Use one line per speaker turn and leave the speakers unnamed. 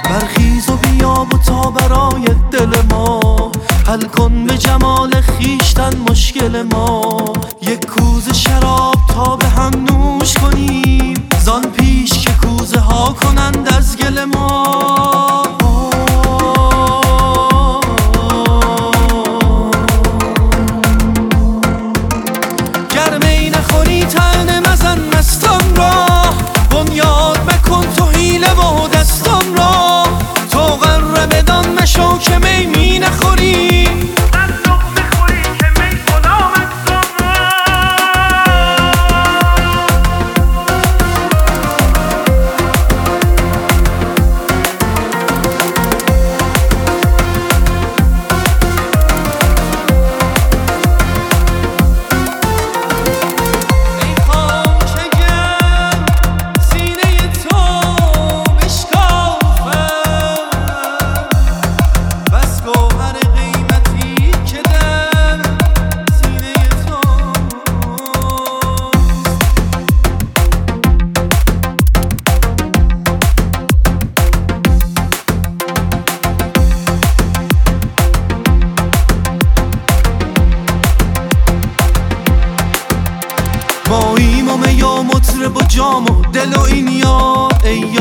برخیز و بیا و تا برای دل ما حل کن به جمال خیشتن مشکل ما. یک کوزه شراب تا به هم نوش کنیم، زان پیش که کوزه ها کنند از گل ما. گرمی نخوری طعنه مزن مستم را، بنیاد مکن تو حیله و دستم را. تو غره بدان مشو که می می نخوری، ماییم و می و مطرب و جام و دل و این یار ای